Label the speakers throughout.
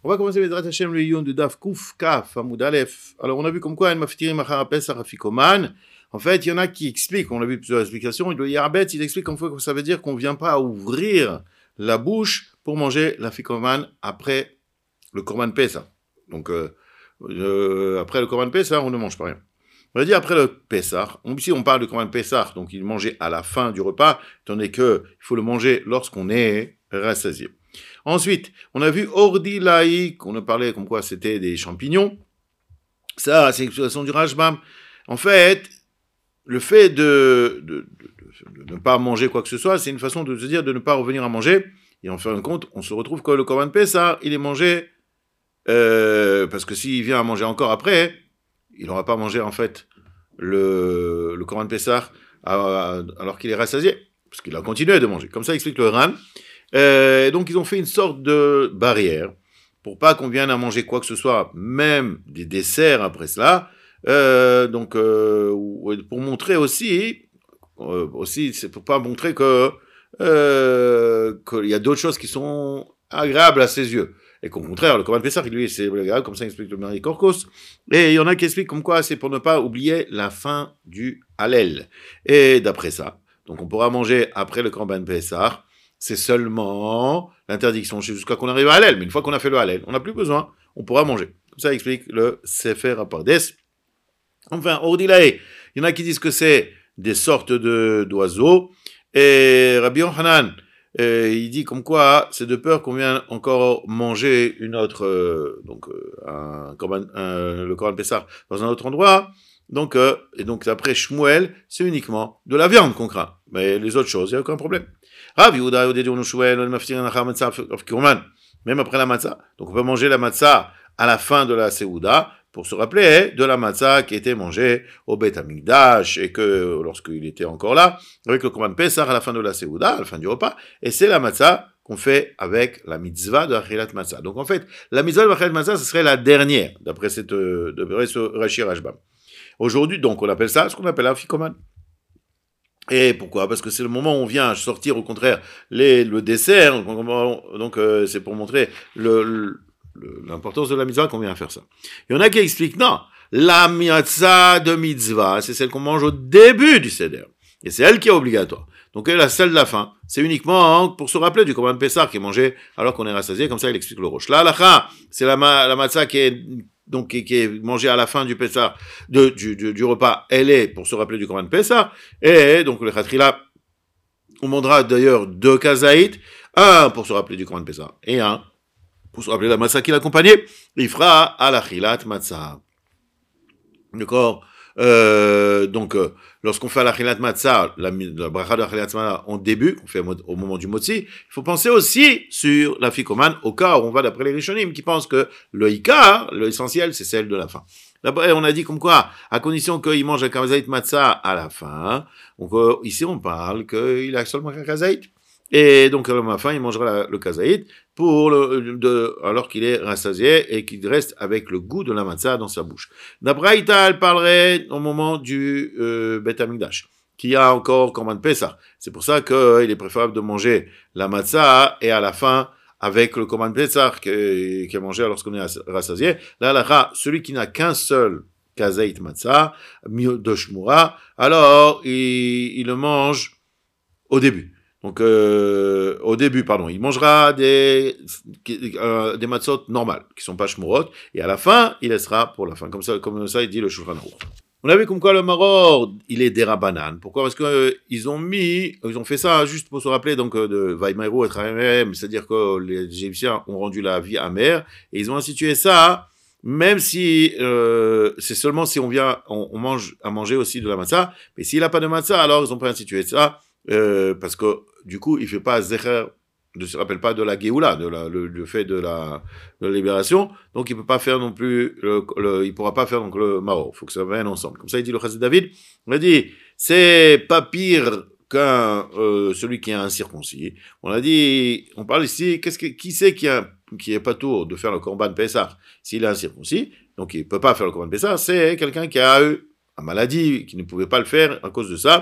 Speaker 1: On va commencer Bezrat Hashem le Yom de Daf Kuf Kaf Amud Aleph. Alors on a vu comme quoi, Maftirim Achar Pesach Afikoman. En fait, il y en a qui expliquent, on a vu plusieurs explications, le Yarbet, il explique qu'en fait, ça veut dire qu'on ne vient pas ouvrir la bouche pour manger l'Afikoman après le Korban Pesach. Donc, après le Korban Pesach, on ne mange pas rien. On va dire après le Pesach, ici on parle de Korban Pesach, donc il mangeait à la fin du repas, tandis qu'il faut le manger lorsqu'on est rassasié. Ensuite, on a vu Ordi Laïk, on a parlé comme quoi c'était des champignons. Ça, c'est l'explication du Rashbam. En fait, le fait de ne pas manger quoi que ce soit, c'est une façon de se dire de ne pas revenir à manger. Et en fin de compte, on se retrouve que le Korban Pesach, il est mangé, parce que s'il vient à manger encore après, il n'aura pas mangé en fait le Korban Pesach alors qu'il est rassasié, parce qu'il a continué de manger. Comme ça explique le Ran. Donc ils ont fait une sorte de barrière pour pas qu'on vienne à manger quoi que ce soit, même des desserts après cela. Pour montrer aussi c'est pour pas montrer que qu'il y a d'autres choses qui sont agréables à ses yeux. Et qu'au contraire, le Korban Pesach, lui, c'est agréable, comme ça explique le Mari Korkos. Et il y en a qui expliquent comme quoi c'est pour ne pas oublier la fin du Hallel. Et d'après ça, donc on pourra manger après le Korban Pesach, c'est seulement l'interdiction jusqu'à qu'on arrive à Hallel. Mais une fois qu'on a fait le Hallel, on n'a plus besoin, on pourra manger. Comme ça explique le Sefer Apardes. Enfin, Ordilae, il y en a qui disent que c'est des sortes d'oiseaux. Et Rabbi Yochanan, il dit comme quoi c'est de peur qu'on vienne encore manger une autre, le Korban Pesach dans un autre endroit. Donc après Shmuel, c'est uniquement de la viande qu'on craint. Mais les autres choses, il n'y a aucun problème. Même après la matzah. Donc on peut manger la matzah à la fin de la Seouda pour se rappeler de la matzah qui était mangée au Beth Amikdash et que lorsqu'il était encore là, avec le Korban Pesach à la fin de la Seouda, à la fin du repas, et c'est la matzah qu'on fait avec la mitzvah de Achilat Matzah. Donc en fait, la mitzvah de Achilat Matzah, ce serait la dernière, d'après ce Rashi Rashbam. Aujourd'hui, donc, on appelle ça ce qu'on appelle l'afikoman. Et pourquoi ? Parce que c'est le moment où on vient sortir, au contraire, le dessert. Donc, c'est pour montrer l'importance de la mitzvah qu'on vient faire ça. Il y en a qui expliquent, non, la mitzvah de mitzvah, c'est celle qu'on mange au début du seder. Et c'est elle qui est obligatoire. Donc, celle de la fin, c'est uniquement pour se rappeler du Korban Pesach qui est mangé alors qu'on est rassasié. Comme ça, il explique le Rosh. La halacha, c'est la matzah qui est mangée à la fin du Pesach, du repas, elle est pour se rappeler du Korban Pesach, et donc le Khatrila, on mangera d'ailleurs 2 kazaït, un pour se rappeler du Korban Pesach, et un pour se rappeler la matzah qui l'accompagnait, il fera à la chilat matzah. D'accord? Lorsqu'on fait la chilat matzah, la bracha de la chilat matzah en début, qu'on fait au moment du motzi, il faut penser aussi sur la fikoman, au cas où on va d'après les Rishonim, qui pensent que le ikar, l'essentiel, c'est celle de la fin. D'après, on a dit comme quoi, à condition qu'il mange un kazaït matzah à la fin, donc ici on parle qu'il a seulement un kazaït. Et donc, à la fin, il mangera le kazaït alors qu'il est rassasié et qu'il reste avec le goût de la matzah dans sa bouche. D'abraïta, elle parlerait au moment du Beth Amikdash, qui a encore Korban Pesach. C'est pour ça qu'il est préférable de manger la matzah et à la fin, avec le Korban Pesach qui est mangé lorsqu'on est rassasié. Là, celui qui n'a qu'un seul kazaït matzah, de shmura, alors il le mange au début. Donc, il mangera des matzot normales, qui sont pas shmurot, et à la fin, il laissera pour la fin. Comme ça, il dit le Shulchan Aruch. On a vu comme quoi le maror, il est derabanan. Pourquoi ? Parce que ils ont fait ça juste pour se rappeler, donc, de Vaïmaïrou et Trahem, c'est-à-dire que les Égyptiens ont rendu la vie amère, et ils ont institué ça, même si, c'est seulement si on mange à manger aussi de la matzah, mais s'il n'a pas de matzah, alors ils ont pas institué ça, parce que du coup il fait pas zecher, ne se rappelle pas de la Géoula, le fait de la libération, donc il peut pas faire non plus il pourra pas faire donc le Maro. Faut que ça vienne ensemble. Comme ça il dit le Chassid David, on a dit c'est pas pire qu'un celui qui est incirconcis. On parle ici qui c'est qui est pas tour de faire le Korban Pesach s'il est incirconcis, donc il peut pas faire le Korban Pesach, c'est quelqu'un qui a eu une maladie qui ne pouvait pas le faire à cause de ça.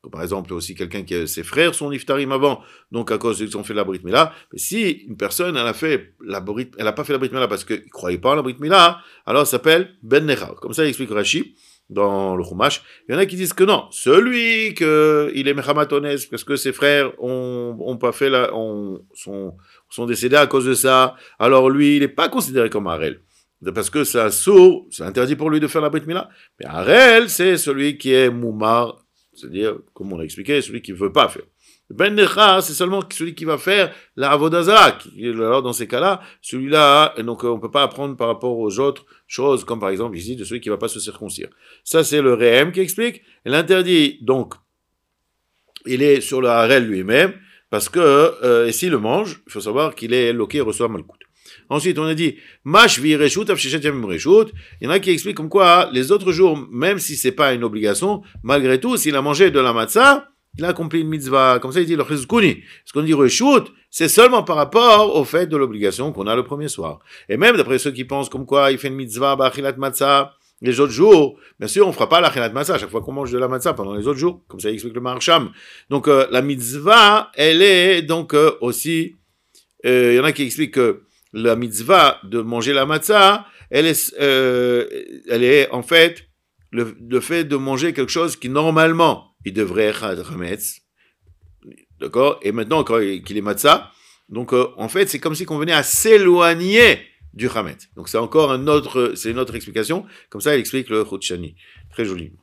Speaker 1: Par exemple, aussi quelqu'un qui ses frères sont niftarim avant, donc à cause qu'ils ont fait la brit mila. Mais si une personne elle a pas fait la brit mila parce qu'il croyait pas en la brit mila, alors ça s'appelle ben nechar. Comme ça, il explique Rashi dans le Chumash. Il y en a qui disent que non, celui il est mechamatones parce que ses frères ont pas fait sont décédés à cause de ça. Alors lui, il n'est pas considéré comme Harel. Parce que c'est un sourd, c'est interdit pour lui de faire la brit mila. Mais Harel, c'est celui qui est moumar. C'est-à-dire, comme on l'a expliqué, celui qui ne veut pas faire. Ben Necha, c'est seulement celui qui va faire la Avodazara. Alors, dans ces cas-là, celui-là, donc on ne peut pas apprendre par rapport aux autres choses, comme par exemple ici, de celui qui ne va pas se circoncire. Ça, c'est le Réhem qui explique. Et l'interdit, donc, il est sur le Harel lui-même, parce que, et s'il le mange, il faut savoir qu'il est loqué et reçoit Malkout. Ensuite, on a dit, Mashvi Reshut, Afshechet Yamim Reshut. Il y en a qui expliquent comme quoi, les autres jours, même si c'est pas une obligation, malgré tout, s'il a mangé de la matzah, il a accompli une mitzvah. Comme ça, il dit le Chizkuni. Ce qu'on dit Reshut, c'est seulement par rapport au fait de l'obligation qu'on a le premier soir. Et même d'après ceux qui pensent comme quoi, il fait une mitzvah, Bachilat Matzah, les autres jours, bien sûr, on fera pas la Chilat Matzah chaque fois qu'on mange de la matzah pendant les autres jours. Comme ça, il explique le Maharsham. Donc, la mitzvah, elle est donc aussi, il y en a qui expliquent que la mitzvah de manger la matzah, elle est en fait le fait de manger quelque chose qui normalement il devrait être hametz, d'accord. Et maintenant qu'il est matzah, donc en fait c'est comme si qu'on venait à s'éloigner du hametz. Donc c'est encore une autre explication. Comme ça il explique le Chutshani. Très joli.